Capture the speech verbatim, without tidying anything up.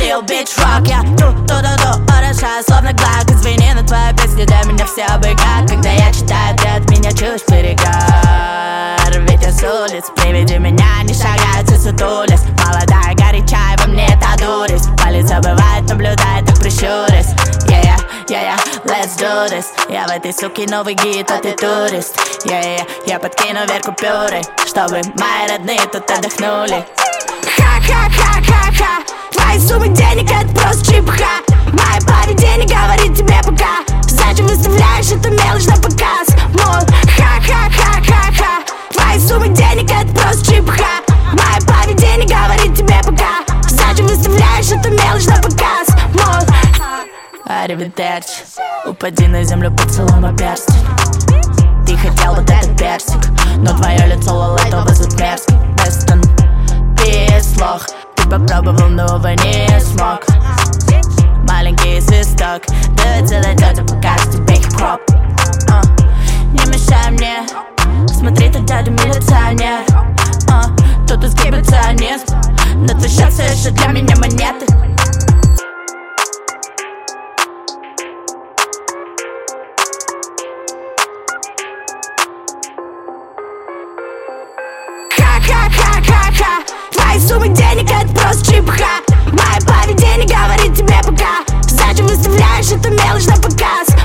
real bitch rock. Я ту-ту-ту-ту, орошаю словно глак. Извини, но твоя песня для меня все обыграет. Когда я читаю, ты от меня чушь перегар. Ведь я с улиц, при виде меня не шагают, все сутулись. Молодая, горячая, во мне эта дурость. Палец забывает, наблюдает, так прищурясь. Yeah, yeah, yeah, yeah, let's do this. Я в этой суке новый гид, а ты турист. Yeah, yeah, я подкину вверх купюры, чтобы мои родные тут отдохнули. Ха-ха-ха-ха-ха, твои суммы денег это просто чепуха. Мое поведение говорит тебе пока. Зачем выставляешь эту мелочь на показ? Мол, ха-ха-ха-ха-ха, твои суммы денег это просто чепуха. Мое поведение говорит тебе пока. Зачем выставляешь эту мелочь на показ? Мол, аривидерчи, упади на землю, поцелуй мой перстень. Ты хотел вот этот персик, но твое лицо лолото вызовет мерзкий. Вестон, пислох, ты попробовал, но вы не смог. Маленький свисток, да целая тетя покажет тебе хип-хоп. uh. Не мешай мне, смотри, ты дядя милиционер. uh. Тут эксгибиционист, но твой шаг все еще для меня монеты. Ха-ха-ха-ха-ха, твои суммы денег это просто чепуха. Мое поведение говорит тебе пока. Зачем выставляешь эту мелочь на показ?